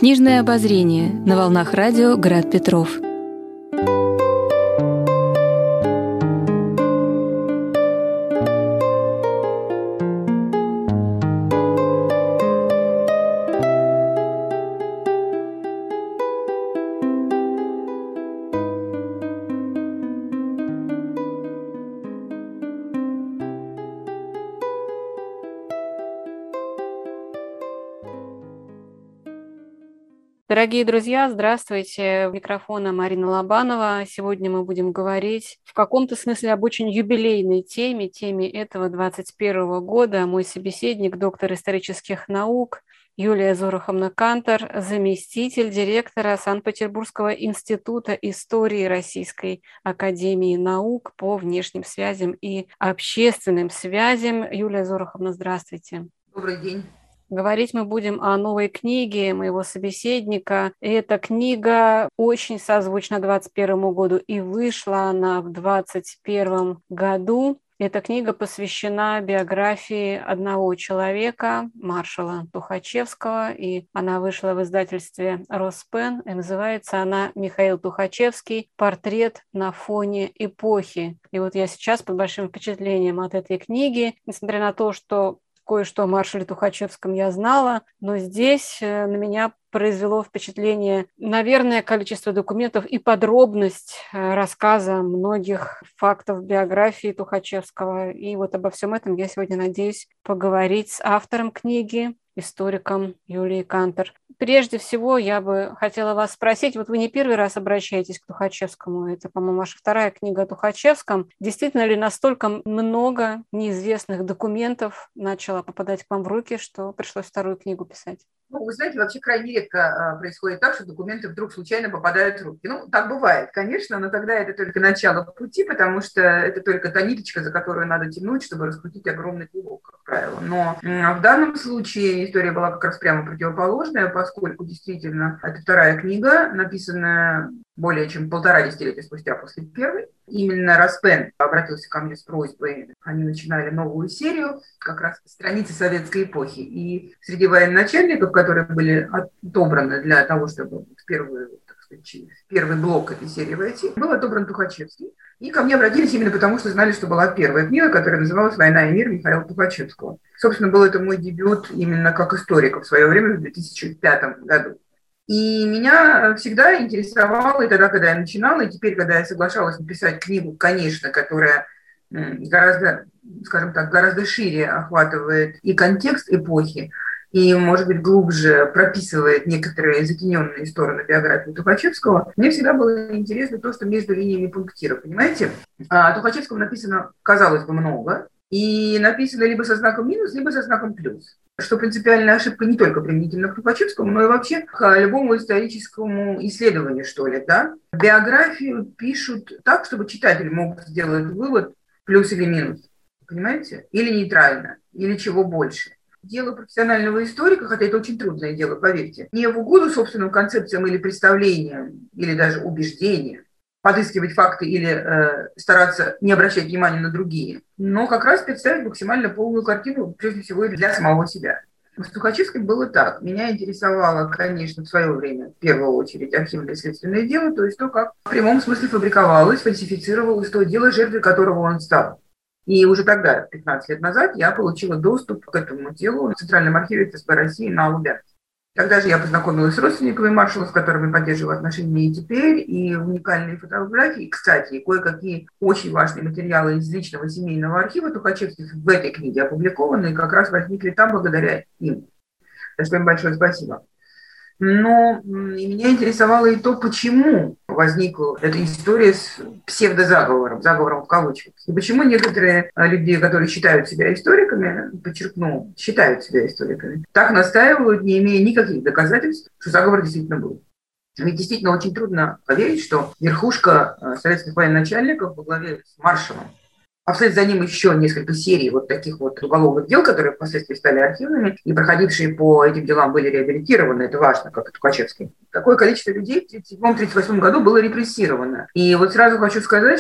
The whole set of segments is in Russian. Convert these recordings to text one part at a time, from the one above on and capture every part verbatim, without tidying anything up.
Книжное обозрение на волнах радио «Град Петров». Дорогие друзья, здравствуйте. У микрофона Марина Лобанова. Сегодня мы будем говорить в каком-то смысле об очень юбилейной теме, теме этого двадцать первого года. Мой собеседник, доктор исторических наук Юлия Зоруховна Кантор, заместитель директора Санкт-Петербургского института истории Российской академии наук по внешним связям и общественным связям. Юлия Зоруховна, здравствуйте. Добрый день. Говорить мы будем о новой книге моего собеседника. Эта книга очень созвучна двадцать первому году, и вышла она в двадцать первом году. Эта книга посвящена биографии одного человека, маршала Тухачевского, и она вышла в издательстве Роспен, и называется она «Михаил Тухачевский. Портрет на фоне эпохи». И вот я сейчас под большим впечатлением от этой книги, несмотря на то, что кое-что о маршале Тухачевском я знала, но здесь на меня произвело впечатление, наверное, количество документов и подробность рассказа многих фактов биографии Тухачевского. И вот обо всем этом я сегодня надеюсь поговорить с автором книги, историком Юлией Кантор. Прежде всего, я бы хотела вас спросить, вот вы не первый раз обращаетесь к Тухачевскому, это, по-моему, ваша вторая книга о Тухачевском. Действительно ли настолько много неизвестных документов начало попадать к вам в руки, что пришлось вторую книгу писать? Ну, вы знаете, вообще крайне редко происходит так, что документы вдруг случайно попадают в руки. Ну, так бывает, конечно, но тогда это только начало пути, потому что это только та ниточка, за которую надо тянуть, чтобы раскрутить огромный клубок, как правило. Но в данном случае история была как раз прямо противоположная, поскольку действительно это вторая книга, написанная более чем полтора десятилетия спустя после первой. Именно Роспен обратился ко мне с просьбой, они начинали новую серию, как раз страницы советской эпохи. И среди военачальников, которые были отобраны для того, чтобы в, первую, так сказать, в первый блок этой серии войти, был отобран Тухачевский. И ко мне обратились именно потому, что знали, что была первая книга, которая называлась «Война и мир» Михаила Тухачевского. Собственно, был это мой дебют именно как историка в свое время, в две тысячи пятом году. И меня всегда интересовало, и тогда, когда я начинала, и теперь, когда я соглашалась написать книгу, конечно, которая гораздо, скажем так, гораздо шире охватывает и контекст эпохи, и, может быть, глубже прописывает некоторые затененные стороны биографии Тухачевского, мне всегда было интересно то, что между линиями пунктира, понимаете? О Тухачевском написано, казалось бы, много, и написано либо со знаком минус, либо со знаком плюс. Что принципиальная ошибка не только применительно к Тухачевскому, но и вообще к любому историческому исследованию, что ли, да? Биографию пишут так, чтобы читатель мог сделать вывод плюс или минус, понимаете? Или нейтрально, или чего больше. Дело профессионального историка, хотя это очень трудное дело, поверьте, не в угоду собственным концепциям или представлениям, или даже убеждениям, подыскивать факты или э, стараться не обращать внимания на другие, но как раз представить максимально полную картину, прежде всего, для самого себя. С Тухачевским было так. Меня интересовало, конечно, в свое время, в первую очередь, архивное следственное дело, то есть то, как в прямом смысле фабриковалось, фальсифицировалось то дело, жертвой которого он стал. И уже тогда, пятнадцать лет назад, я получила доступ к этому делу в Центральном архиве ФСБ России на Лубянке. Тогда же я познакомилась с родственниками маршала, с которыми поддерживаю отношения и теперь, и уникальные фотографии, кстати, и кое-какие очень важные материалы из личного семейного архива Тухачевских в этой книге опубликованы, и как раз возникли там благодаря им. За что им большое спасибо. Но и меня интересовало и то, почему возникла эта история с псевдозаговором, заговором в кавычках. И почему некоторые люди, которые считают себя историками, подчеркну, считают себя историками, так настаивают, не имея никаких доказательств, что заговор действительно был. Ведь действительно очень трудно поверить, что верхушка советских военачальников во главе с маршалом А вслед за ним еще несколько серий вот таких вот уголовных дел, которые впоследствии стали архивными, и проходившие по этим делам были реабилитированы, это важно, как и Тухачевский. Такое количество людей в тридцать седьмом — тридцать восьмом году было репрессировано. И вот сразу хочу сказать,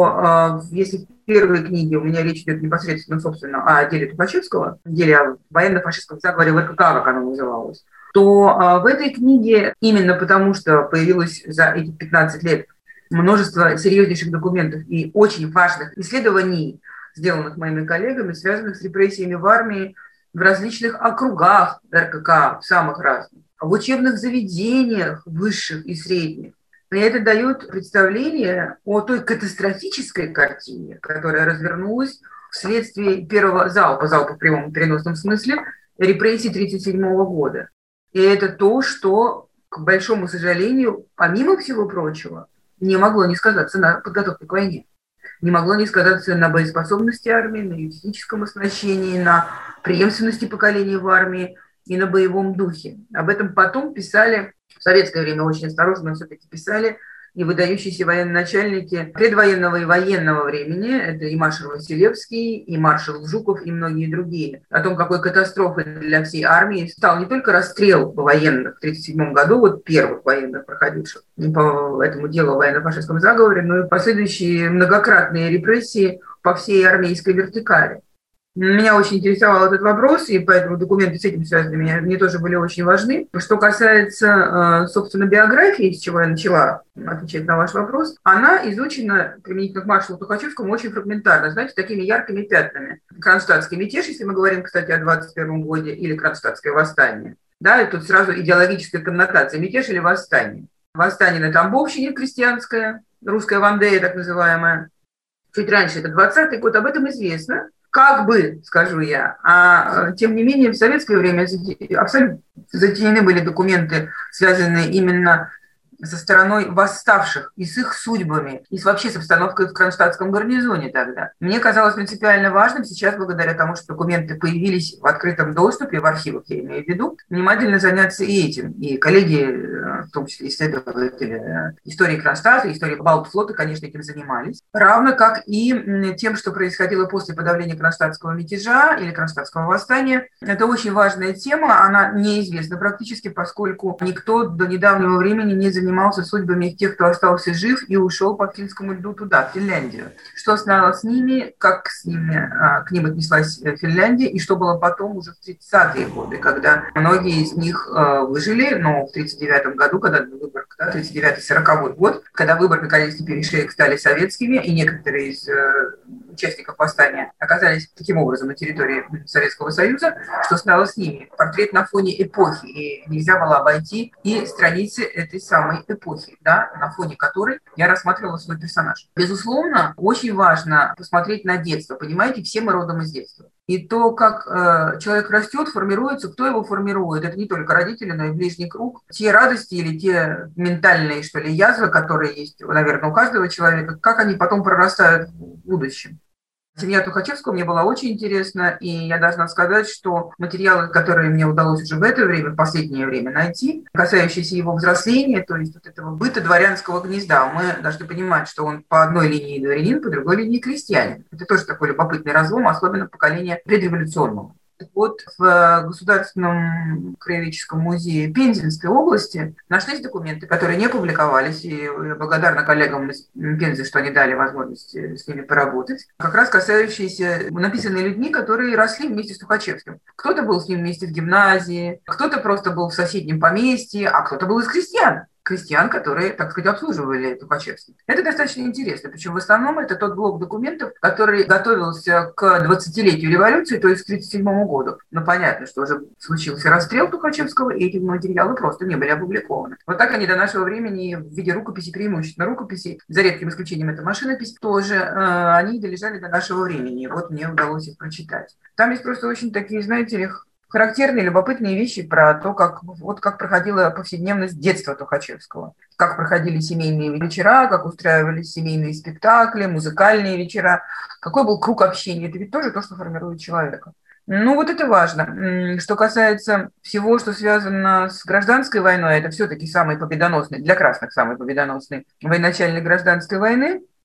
что э, если в первой книге у меня речь идет непосредственно, собственно, о деле Тухачевского, деле о военно-фашистском заговоре в эр ка ка, как оно называлось, то э, в этой книге, именно потому что появилось за эти пятнадцать лет множество серьезнейших документов и очень важных исследований, сделанных моими коллегами, связанных с репрессиями в армии в различных округах эр ка ка, в самых разных, в учебных заведениях высших и средних. И это дает представление о той катастрофической картине, которая развернулась вследствие первого залпа, залпа в прямом и переносном смысле, репрессий тысяча девятьсот тридцать седьмого года. И это то, что, к большому сожалению, помимо всего прочего, не могло не сказаться на подготовке к войне, не могло не сказаться на боеспособности армии, на ее физическом оснащении, на преемственности поколений в армии и на боевом духе. Об этом потом писали, в советское время очень осторожно, но все-таки писали и выдающиеся военачальники предвоенного и военного времени, это и маршал Василевский, и маршал Жуков, и многие другие, о том, какой катастрофой для всей армии стал не только расстрел военных в тысяча девятьсот тридцать седьмом году, вот первых военных, проходивших по этому делу о военно-фашистском заговоре, но и последующие многократные репрессии по всей армейской вертикали. Меня очень интересовал этот вопрос, и поэтому документы с этим связаны мне, мне тоже были очень важны. Что касается, собственно, биографии, с чего я начала отвечать на ваш вопрос, она изучена применительно к маршалу Тухачевскому очень фрагментарно, знаете, такими яркими пятнами. Кронштадтский мятеж, если мы говорим, кстати, о двадцать первом годе, или Кронштадтское восстание. Да, и тут сразу идеологическая коннотация: мятеж или восстание. Восстание на Тамбовщине крестьянское, русская Вандея так называемая. Чуть раньше, это двадцатый год, об этом известно. Как бы, скажу я, а тем не менее в советское время абсолютно затеяны были документы, связанные именно со стороной восставших и с их судьбами, и вообще с обстановкой в Кронштадтском гарнизоне тогда. Мне казалось принципиально важным сейчас, благодаря тому, что документы появились в открытом доступе, в архивах, я имею в виду, внимательно заняться и этим. И коллеги, в том числе исследователи истории Кронштадта, истории Балтфлота, конечно, этим занимались. Равно как и тем, что происходило после подавления Кронштадтского мятежа или Кронштадтского восстания. Это очень важная тема, она неизвестна практически, поскольку никто до недавнего времени не занимался занимался судьбами тех, кто остался жив и ушел по финскому льду туда, в Финляндию. Что стало с ними, как с ними, к ним отнеслась Финляндия, и что было потом уже в тридцатые годы, когда многие из них выжили, но в тридцать девятом году, когда Выборг, да, тридцать девятый — сороковой год, когда Выборг наконец-то перешеек стали советскими, и некоторые из участников восстания оказались таким образом на территории Советского Союза, что стало с ними. Портрет на фоне эпохи, и нельзя было обойти и страницы этой самой эпохи, да, на фоне которой я рассматривала свой персонаж. Безусловно, очень важно посмотреть на детство. Понимаете, все мы родом из детства. И то, как э, человек растет, формируется, кто его формирует, это не только родители, но и ближний круг. Те радости или те ментальные, что ли, язвы, которые есть, наверное, у каждого человека, как они потом прорастают в будущем. Семья Тухачевского мне была очень интересна, и я должна сказать, что материалы, которые мне удалось уже в это время, в последнее время найти, касающиеся его взросления, то есть вот этого быта дворянского гнезда, мы должны понимать, что он по одной линии дворянин, по другой линии крестьянин. Это тоже такой любопытный разлом, особенно поколения предреволюционного. Вот в Государственном краеведческом музее Пензенской области нашлись документы, которые не публиковались, и я благодарна коллегам из Пензы, что они дали возможность с ними поработать, как раз касающиеся, написанные людьми, которые росли вместе с Тухачевским. Кто-то был с ним вместе в гимназии, кто-то просто был в соседнем поместье, а кто-то был из крестьян. крестьян, которые, так сказать, обслуживали Тухачевский. Это достаточно интересно, причем в основном это тот блок документов, который готовился к двадцатилетию революции, то есть к тридцать седьмому году. Но понятно, что уже случился расстрел Тухачевского, и эти материалы просто не были опубликованы. Вот так они до нашего времени в виде рукописи, преимущественно рукописи, за редким исключением это машинопись, тоже э, они долежали до нашего времени, и вот мне удалось их прочитать. Там есть просто очень такие, знаете, характерные, любопытные вещи про то, как, вот как проходила повседневность детства Тухачевского. Как проходили семейные вечера, как устраивались семейные спектакли, музыкальные вечера. Какой был круг общения. Это ведь тоже то, что формирует человека. Ну, вот это важно. Что касается всего, что связано с гражданской войной, это все-таки самый победоносный, для красных самый победоносный военачальник гражданской войны.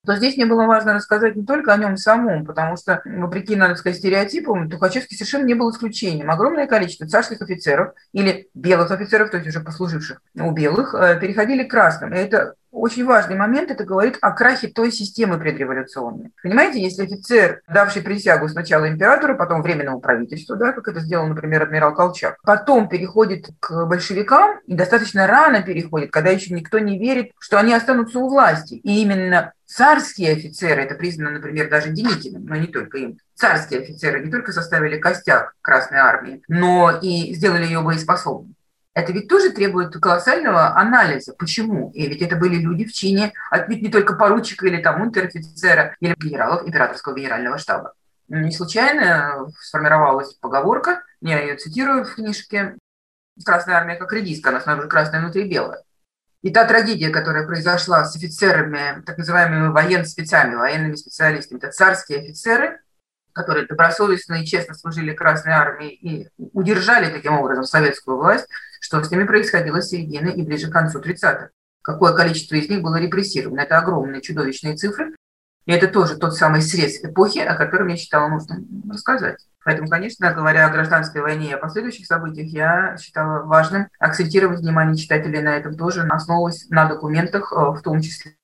то здесь мне было важно рассказать не только о нем самом, потому что, вопреки, надо сказать, стереотипам, Тухачевский совершенно не был исключением. Огромное количество царских офицеров или белых офицеров, то есть уже послуживших у белых, переходили к красным. И это очень важный момент, это говорит о крахе той системы предреволюционной. Понимаете, если офицер, давший присягу сначала императору, потом временному правительству, да, как это сделал, например, адмирал Колчак, потом переходит к большевикам и достаточно рано переходит, когда еще никто не верит, что они останутся у власти. И именно царские офицеры, это признано, например, даже Деникиным, но не только им, царские офицеры не только составили костяк Красной Армии, но и сделали ее боеспособной. Это ведь тоже требует колоссального анализа. Почему? И ведь это были люди в чине, отнюдь не только поручика или там унтер-офицера, или генералов императорского генерального штаба. Не случайно сформировалась поговорка, я ее цитирую в книжке «Красная армия как редиска», она снаружи красная, внутри белая. И та трагедия, которая произошла с офицерами, так называемыми военно-спецами, военными специалистами, это царские офицеры, которые добросовестно и честно служили Красной армии и удержали таким образом советскую власть, что с ними происходило с середины и ближе к концу тридцатых. Какое количество из них было репрессировано. Это огромные чудовищные цифры. И это тоже тот самый срез эпохи, о котором я считала нужным рассказать. Поэтому, конечно, говоря о гражданской войне и о последующих событиях, я считала важным акцентировать внимание читателей на этом тоже, основываясь на документах, в том числе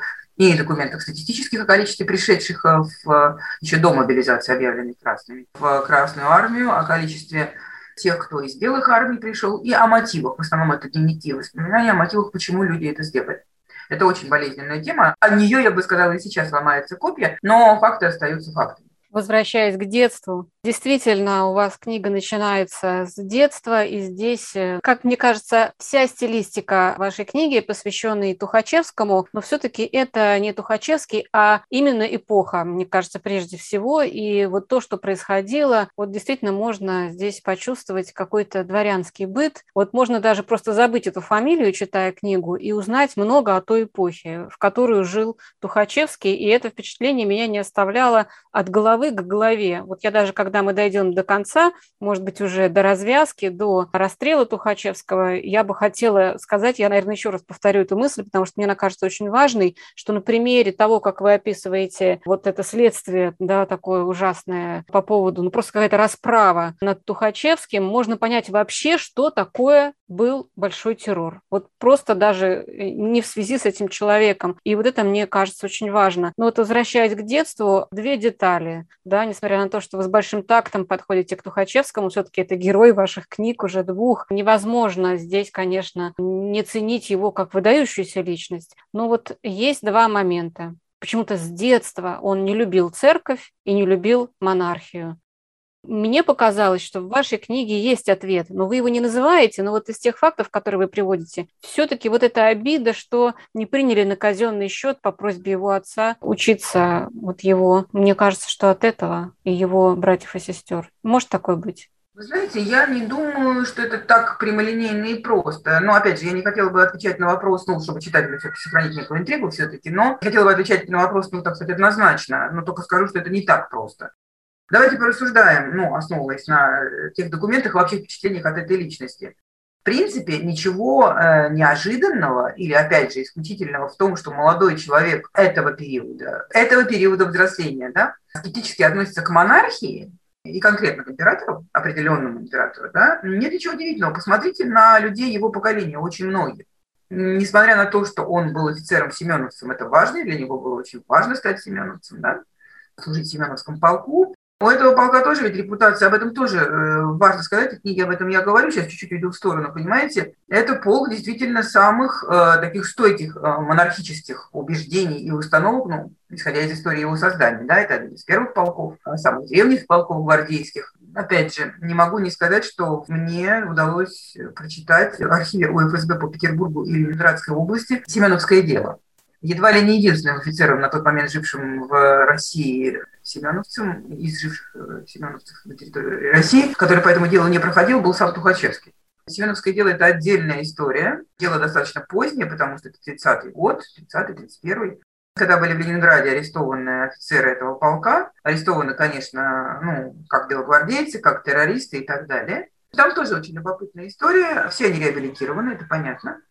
и документах статистических о количестве пришедших в, еще до мобилизации, объявленных красными, в Красную армию, о количестве тех, кто из белых армий пришел, и о мотивах. В основном это дневники, воспоминания о мотивах, почему люди это сделали. Это очень болезненная тема. О нее, я бы сказала, и сейчас ломается копья, но факты остаются фактами. Возвращаясь к детству, действительно, у вас книга начинается с детства, и здесь, как мне кажется, вся стилистика вашей книги, посвященной Тухачевскому, но все-таки это не Тухачевский, а именно эпоха, мне кажется, прежде всего, и вот то, что происходило, вот действительно можно здесь почувствовать какой-то дворянский быт, вот можно даже просто забыть эту фамилию, читая книгу, и узнать много о той эпохе, в которую жил Тухачевский, и это впечатление меня не оставляло от головы к голове. Вот я даже, когда мы дойдем до конца, может быть, уже до развязки, до расстрела Тухачевского, я бы хотела сказать, я, наверное, еще раз повторю эту мысль, потому что мне она кажется очень важной, что на примере того, как вы описываете вот это следствие, да, такое ужасное по поводу, ну, просто какая-то расправа над Тухачевским, можно понять вообще, что такое был большой террор. Вот просто даже не в связи с этим человеком. И вот это, мне кажется, очень важно. Но вот возвращаясь к детству, две детали. Да, несмотря на то, что вы с большим тактом подходите к Тухачевскому, все-таки это герой ваших книг уже двух. Невозможно здесь, конечно, не ценить его как выдающуюся личность. Но вот есть два момента. Почему-то с детства он не любил церковь и не любил монархию. Мне показалось, что в вашей книге есть ответ, но вы его не называете, но вот из тех фактов, которые вы приводите, все-таки вот эта обида, что не приняли на казенный счет по просьбе его отца учиться вот его. Мне кажется, что от этого и его братьев и сестер. Может такое быть? Вы знаете, я не думаю, что это так прямолинейно и просто. Но, опять же, я не хотела бы отвечать на вопрос, ну, чтобы читателю все-таки сохранить некую интригу все-таки, но хотела бы отвечать на вопрос, ну, так сказать, однозначно, но только скажу, что это не так просто. Давайте порассуждаем, ну, основываясь на тех документах, вообще впечатлениях от этой личности. В принципе, ничего э, неожиданного или, опять же, исключительного в том, что молодой человек этого периода, этого периода взросления, да, скептически относится к монархии и конкретно к императору, определенному императору, да, нет ничего удивительного. Посмотрите на людей его поколения, очень многих. Несмотря на то, что он был офицером-семеновцем, это важно, для него было очень важно стать семеновцем, да, служить в Семеновском полку. У этого полка тоже ведь репутация, об этом тоже э, важно сказать, в книге об этом я говорю, сейчас чуть-чуть уйду в сторону, понимаете. Это полк действительно самых э, таких стойких э, монархических убеждений и установок, ну, исходя из истории его создания, да, это один из первых полков, самых древних полков гвардейских. Опять же, не могу не сказать, что мне удалось прочитать в архиве У Эф Эс Бэ по Петербургу и Ленинградской области «Семеновское дело». Едва ли не единственным офицером, на тот момент жившим в России, семеновцем, из живших семеновцев на территории России, который по этому делу не проходил, был сам Тухачевский. Семеновское дело – это отдельная история. Дело достаточно позднее, потому что это тридцатый год, тридцатый тридцать первый. Когда были в Ленинграде арестованы офицеры этого полка, арестованы, конечно, ну, как белогвардейцы, как террористы и так далее. Там тоже очень любопытная история. Все они реабилитированы, это понятно.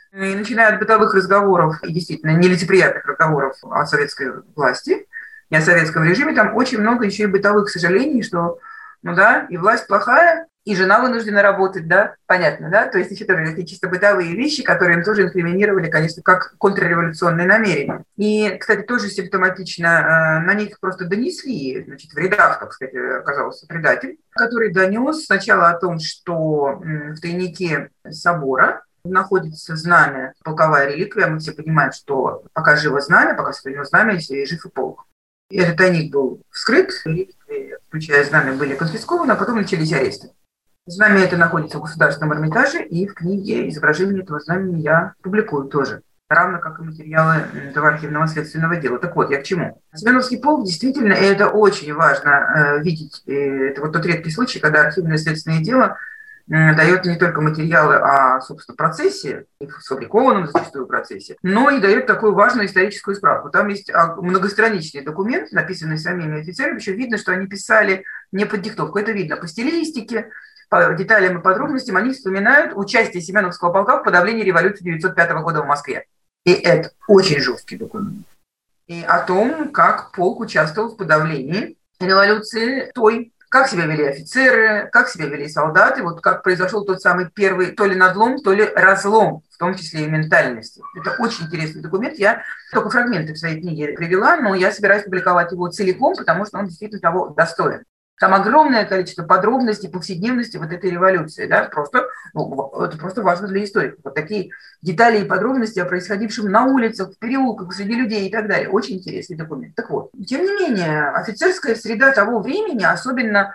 И начиная от бытовых разговоров, и действительно нелицеприятных разговоров о советской власти и о советском режиме, там очень много еще и бытовых сожалений, что, ну да, и власть плохая, и жена вынуждена работать, да, понятно, да, то есть еще тоже такие чисто бытовые вещи, которые им тоже инкриминировали, конечно, как контрреволюционные намерения. И, кстати, тоже симптоматично, на них просто донесли, значит, в рядах, так сказать, оказался предатель, который донес сначала о том, что в тайнике собора находится знамя, полковая реликвия. Мы все понимаем, что пока живо знамя, пока сохранено знамя, если жив и полк. И этот тайник был вскрыт, реликвии, включая знамя, были конфискованы, а потом начались аресты. Знамя это находится в Государственном Эрмитаже, и в книге изображение этого знамени я публикую тоже, равно как и материалы этого архивного следственного дела. Так вот, я к чему? Семеновский полк, действительно, и это очень важно э, видеть, э, это вот тот редкий случай, когда архивное следственное дело дает не только материалы о, собственно, процессе, сфабрикованном зачастую процессе, но и дает такую важную историческую справку. Там есть многостраничный документ, написанный самими офицерами, еще видно, что они писали не под диктовку, это видно по стилистике, по деталям и подробностям, они вспоминают участие Семеновского полка в подавлении революции девятьсот пятого года в Москве. И это очень жесткий документ. И о том, как полк участвовал в подавлении революции той, как себя вели офицеры, как себя вели солдаты, вот как произошел тот самый первый то ли надлом, то ли разлом, в том числе и ментальности. Это очень интересный документ. Я только фрагменты в своей книге привела, но я собираюсь публиковать его целиком, потому что он действительно того достоин. Там огромное количество подробностей, повседневности вот этой революции. Да? Просто, ну, это просто важно для историков. Вот такие детали и подробности о происходившем на улицах, в переулках, среди людей и так далее. Очень интересный документ. Так вот, тем не менее, офицерская среда того времени, особенно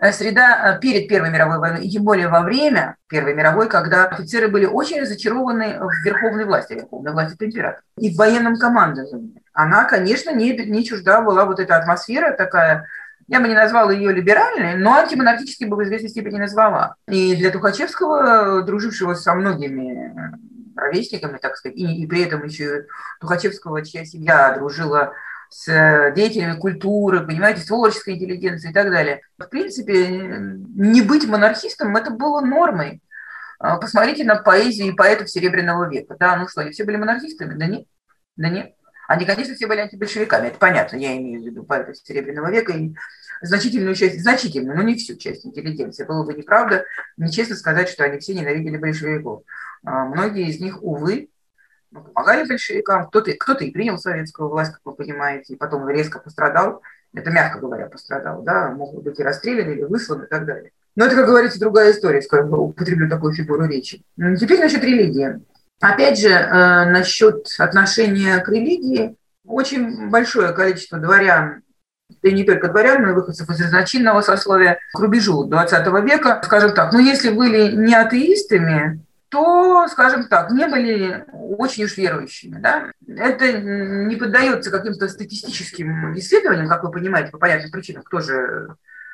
среда перед Первой мировой войной, и тем более во время Первой мировой, когда офицеры были очень разочарованы в верховной власти, верховной власти это император, и в военном командовании. Она, конечно, не, не чужда была вот эта атмосфера такая. Я бы не назвала ее либеральной, но антимонархической бы в известной степени назвала. И для Тухачевского, дружившего со многими ровесниками, так сказать, и, и при этом еще Тухачевского, чья семья дружила с деятелями культуры, понимаете, с творческой интеллигенцией и так далее. В принципе, не быть монархистом – это было нормой. Посмотрите на поэзию и поэтов Серебряного века. Да, ну что, они все были монархистами? Да нет. Да нет. Они, конечно, все были антибольшевиками, это понятно, я имею в виду поэтов Серебряного века и значительную часть, значительную, но не всю часть интеллигенции. Было бы неправда, нечестно сказать, что они все ненавидели большевиков. А многие из них, увы, помогали большевикам, кто-то, кто-то и принял советскую власть, как вы понимаете, и потом резко пострадал, это мягко говоря пострадал, да, могут быть и расстреляны, или высланы и так далее. Но это, как говорится, другая история, скажем, употреблю такую фигуру речи. Теперь насчет религии. Опять же, э, насчет отношения к религии, очень большое количество дворян, да и не только дворян, но и выходцев из разночинного сословия к рубежу двадцатого века, скажем так, ну если были не атеистами, то, скажем так, не были очень уж верующими. Да? Это не поддается каким-то статистическим исследованиям, как вы понимаете, по понятным причинам, кто же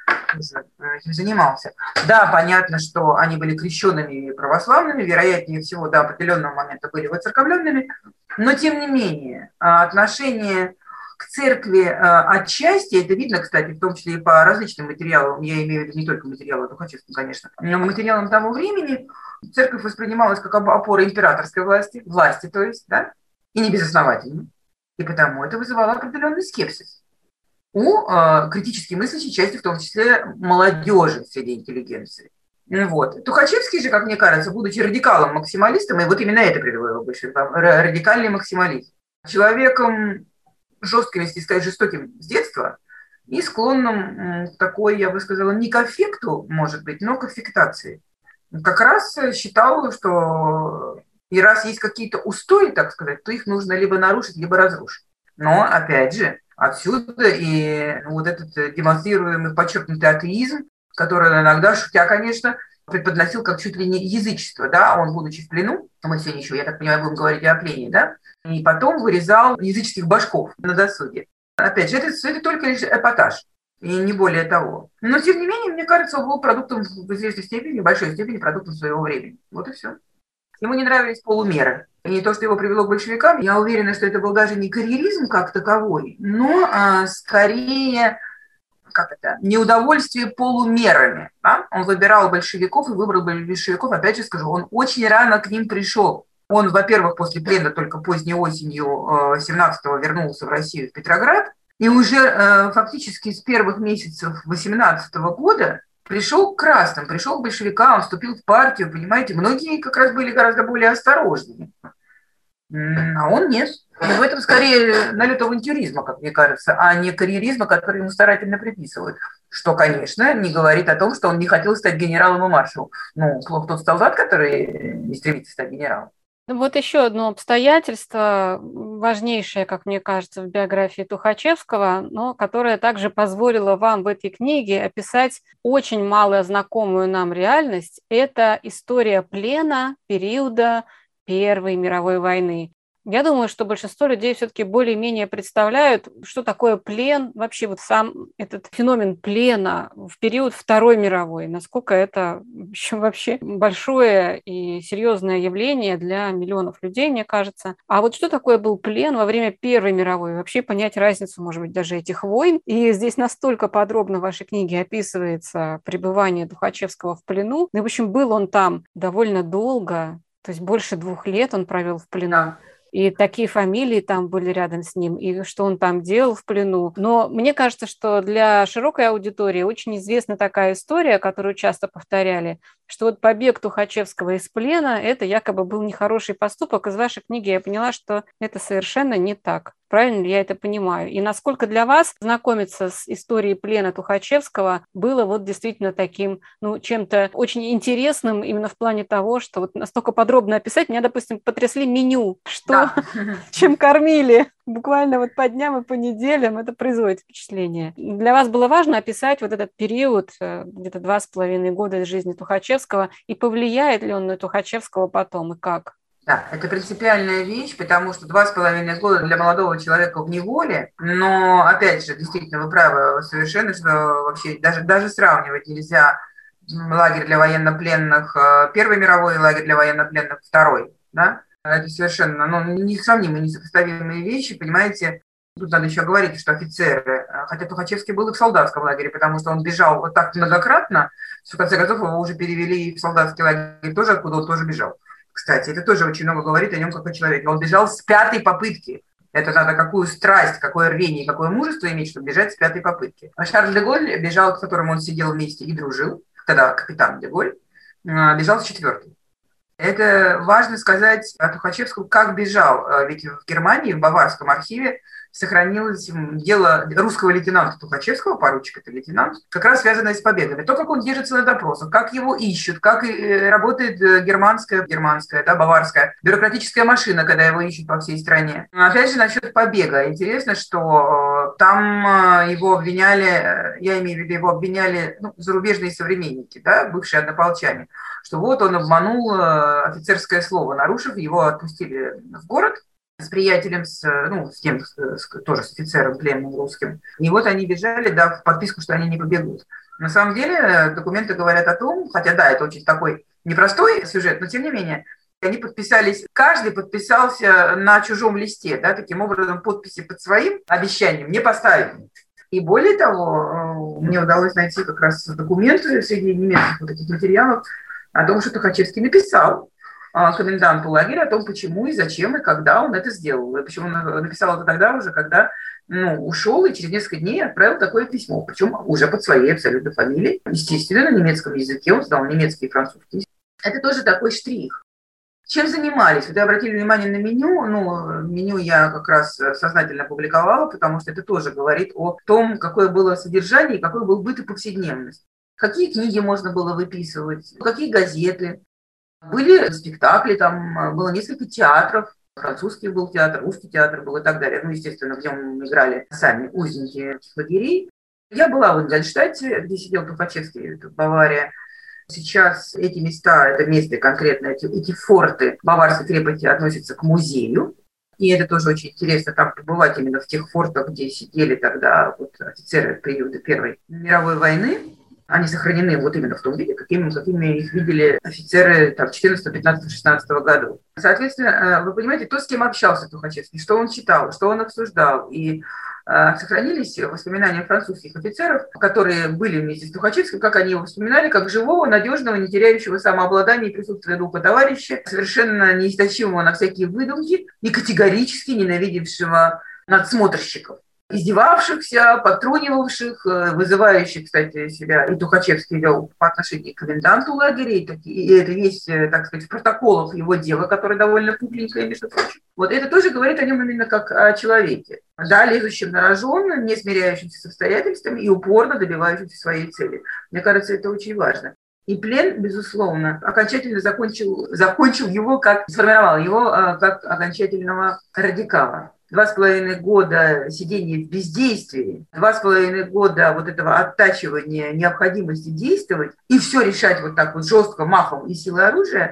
этим занимался. Да, понятно, что они были крещенными и православными, вероятнее всего, до определенного момента были воцерковленными, но тем не менее отношение к церкви отчасти, это видно, кстати, в том числе и по различным материалам, я имею в виду не только материалы Тухачевского, конечно, но материалам того времени, церковь воспринималась как опора императорской власти, власти, то есть, да, и не безосновательно. И потому это вызывало определенный скепсис у э, критически мыслящей части, в том числе молодежи среди интеллигенции. Вот. Тухачевский же, как мне кажется, будучи радикалом-максималистом, и вот именно это привело его больше, радикальный максимализм, человеком жестким, если сказать, жестоким с детства и склонным к такой, я бы сказала, не к аффекту, может быть, но к аффектации. Как раз считал, что и раз есть какие-то устои, так сказать, то их нужно либо нарушить, либо разрушить. Но, опять же, отсюда и вот этот демонстрируемый подчеркнутый атеизм, который иногда, шутя, конечно, преподносил как чуть ли не язычество, да, он, будучи в плену, мы сегодня еще, я так понимаю, будем говорить о плене, да, и потом вырезал языческих башков на досуге. Опять же, это, это только лишь эпатаж, и не более того. Но, тем не менее, мне кажется, он был продуктом в известной степени, в большой степени продуктом своего времени. Вот и все. Ему не нравились полумеры. И не то, что его привело к большевикам, я уверена, что это был даже не карьеризм как таковой, но а, скорее, как это, неудовольствие полумерами. Да? Он выбирал большевиков и выбрал большевиков, опять же скажу, он очень рано к ним пришел. Он, во-первых, после плена только поздней осенью семнадцатого вернулся в Россию, в Петроград, и уже фактически с первых месяцев восемнадцатого года пришел к красным, пришел к большевикам, вступил в партию, понимаете, многие как раз были гораздо более осторожными, а он нет. И в этом скорее налет авантюризма, как мне кажется, а не карьеризма, который ему старательно приписывают. Что, конечно, не говорит о том, что он не хотел стать генералом и маршалом. Ну, плохо тот солдат, который не стремится стать генералом. Вот еще одно обстоятельство, важнейшее, как мне кажется, в биографии Тухачевского, но которое также позволило вам в этой книге описать очень мало знакомую нам реальность, это история плена периода Первой мировой войны. Я думаю, что большинство людей все-таки более-менее представляют, что такое плен, вообще вот сам этот феномен плена в период Второй мировой, насколько это вообще большое и серьезное явление для миллионов людей, мне кажется. А вот что такое был плен во время Первой мировой? Вообще понять разницу, может быть, даже этих войн. И здесь настолько подробно в вашей книге описывается пребывание Тухачевского в плену. Ну, в общем, был он там довольно долго, то есть больше двух лет он провел в плену. И такие фамилии там были рядом с ним, и что он там делал в плену. Но мне кажется, что для широкой аудитории очень известна такая история, которую часто повторяли, что вот побег Тухачевского из плена – это якобы был нехороший поступок. Из вашей книги я поняла, что это совершенно не так. Правильно ли я это понимаю? И насколько для вас знакомиться с историей плена Тухачевского было вот действительно таким, ну, чем-то очень интересным именно в плане того, что вот настолько подробно описать, меня, допустим, потрясли меню, что, да. чем кормили. Буквально вот по дням и по неделям это производит впечатление. Для вас было важно описать вот этот период, где-то два с половиной года из жизни Тухачевского, и повлияет ли он на Тухачевского потом, и как? Да, это принципиальная вещь, потому что два с половиной года для молодого человека в неволе, но, опять же, действительно, вы правы совершенно, что вообще даже, даже сравнивать нельзя лагерь для военнопленных Первой мировой и лагерь для военнопленных Второй, да? Это совершенно ну, несравнимые, несопоставимые вещи, понимаете. Тут надо еще говорить, что офицеры, хотя Тухачевский был и в солдатском лагере, потому что он бежал вот так многократно, что в конце концов его уже перевели в солдатский лагерь тоже, откуда он тоже бежал. Кстати, это тоже очень много говорит о нем как о человеке. Он бежал с пятой попытки. Это надо какую страсть, какое рвение, какое мужество иметь, чтобы бежать с пятой попытки. А Шарль де Голль бежал, с которым он сидел вместе и дружил, тогда капитан де Голль, бежал с четвертой. Это важно сказать о Тухачевском, как бежал. Ведь в Германии, в Баварском архиве, сохранилось дело русского лейтенанта Тухачевского, поручик это лейтенант, как раз связанное с побегами. То, как он держится на допросах, как его ищут, как работает германская, германская, да, баварская бюрократическая машина, когда его ищут по всей стране. Опять же, насчет побега. Интересно, что там его обвиняли, я имею в виду, его обвиняли ну, зарубежные современники, да, бывшие однополчане, что вот он обманул офицерское слово, нарушив, его отпустили в город, с приятелем, с, ну, с тем, с, тоже с офицером пленным русским. И вот они бежали, дав подписку, что они не побегут. На самом деле документы говорят о том, хотя да, это очень такой непростой сюжет, но тем не менее, они подписались, каждый подписался на чужом листе, да, таким образом подписи под своим обещанием не поставили. И более того, мне удалось найти как раз документы среди немецких вот этих материалов о том, что Тухачевский написал коменданту лагеря о том, почему и зачем и когда он это сделал. И почему он написал это тогда уже, когда ну, ушел и через несколько дней отправил такое письмо, причем уже под своей абсолютно фамилией. Естественно, на немецком языке, он знал немецкий и французский. Это тоже такой штрих. Чем занимались? Вот вы обратили внимание на меню. Ну, меню я как раз сознательно публиковала, потому что это тоже говорит о том, какое было содержание и какой был быт и повседневность. Какие книги можно было выписывать, какие газеты. Были спектакли, там было несколько театров, французский был театр, русский театр был и так далее. Ну, естественно, в нем играли сами узники лагерей. Я была в Ингольштадте, где сидел Тухачевский, это Бавария. Сейчас эти места, это место конкретно, эти, эти форты Баварской крепости относятся к музею. И это тоже очень интересно, там побывать именно в тех фортах, где сидели тогда вот, офицеры периода Первой мировой войны. Они сохранены вот именно в том виде, какими, какими их видели офицеры там, четырнадцатого, пятнадцатого, шестнадцатого годов. Соответственно, вы понимаете, то, с кем общался Тухачевский, что он читал, что он обсуждал. И сохранились воспоминания французских офицеров, которые были вместе с Тухачевским, как они его вспоминали, как живого, надежного, не теряющего самообладания и присутствия духа товарища, совершенно неистощимого на всякие выдумки и категорически ненавидевшего надсмотрщиков, издевавшихся, подтрунивавших, вызывающих, кстати, себя и Тухачевский вел по отношению к коменданту лагеря, и это есть, так сказать, в протоколах его дела, которое довольно пухленькое, между прочим. Вот это тоже говорит о нем именно как о человеке. Да, лезущим на рожон, не смиряющимся с обстоятельствами и упорно добивающимся своей цели. Мне кажется, это очень важно. И плен, безусловно, окончательно закончил, закончил его, как сформировал его как окончательного радикала. Два с половиной года сидения в бездействии, два с половиной года вот этого оттачивания необходимости действовать и все решать вот так вот жестко, махом и силой оружия,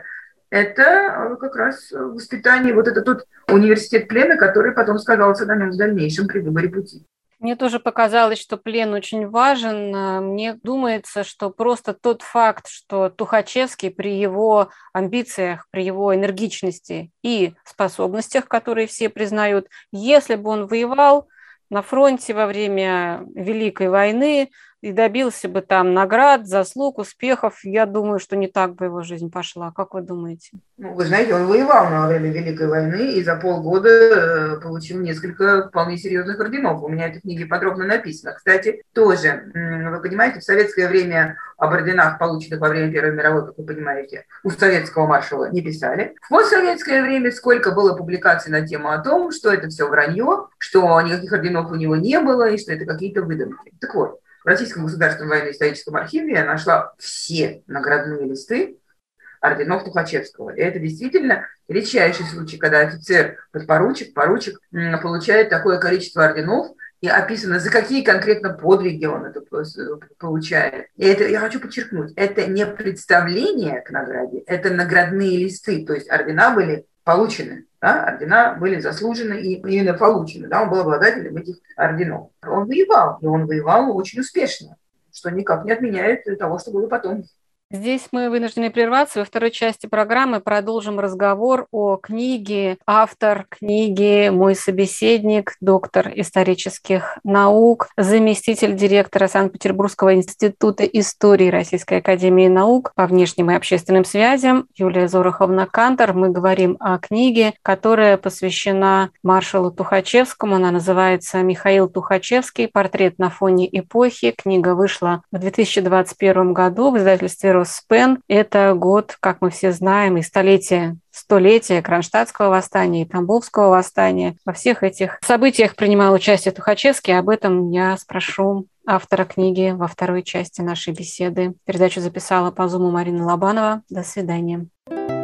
это как раз воспитание, вот это тот университет плена, который потом сказался на нем в дальнейшем при выборе пути. Мне тоже показалось, что плен очень важен. Мне думается, что просто тот факт, что Тухачевский при его амбициях, при его энергичности и способностях, которые все признают, если бы он воевал на фронте во время Великой войны и добился бы там наград, заслуг, успехов, я думаю, что не так бы его жизнь пошла. Как вы думаете? Ну, вы знаете, он воевал на время Великой войны и за полгода получил несколько вполне серьезных орденов. У меня это в книге подробно написано. Кстати, тоже, вы понимаете, в советское время об орденах, полученных во время Первой мировой, как вы понимаете, у советского маршала не писали. В постсоветское время сколько было публикаций на тему о том, что это все вранье, что никаких орденов у него не было и что это какие-то выдумки. Так вот, в Российском государственном военно-историческом архиве я нашла все наградные листы орденов Тухачевского. И это действительно редчайший случай, когда офицер, подпоручик, поручик получает такое количество орденов, и описано, за какие конкретно подвиги он это получает. И это, я хочу подчеркнуть, это не представление к награде, это наградные листы, то есть ордена были получены. Да, ордена были заслужены и именно получены. Да, он был обладателем этих орденов. Он воевал, и он воевал очень успешно, что никак не отменяет того, что было потом. Здесь мы вынуждены прерваться. Во второй части программы продолжим разговор о книге. Автор книги «Мой собеседник», доктор исторических наук, заместитель директора Санкт-Петербургского института истории Российской академии наук по внешним и общественным связям Юлия Зороховна-Кантор. Мы говорим о книге, которая посвящена маршалу Тухачевскому. Она называется «Михаил Тухачевский. Портрет на фоне эпохи». Книга вышла в две тысячи двадцать первом году в издательстве Роспен. Это год, как мы все знаем, и столетие, столетие Кронштадтского восстания и Тамбовского восстания. Во всех этих событиях принимал участие Тухачевский. Об этом я спрошу автора книги во второй части нашей беседы. Передачу записала по Зуму Марина Лобанова. До свидания.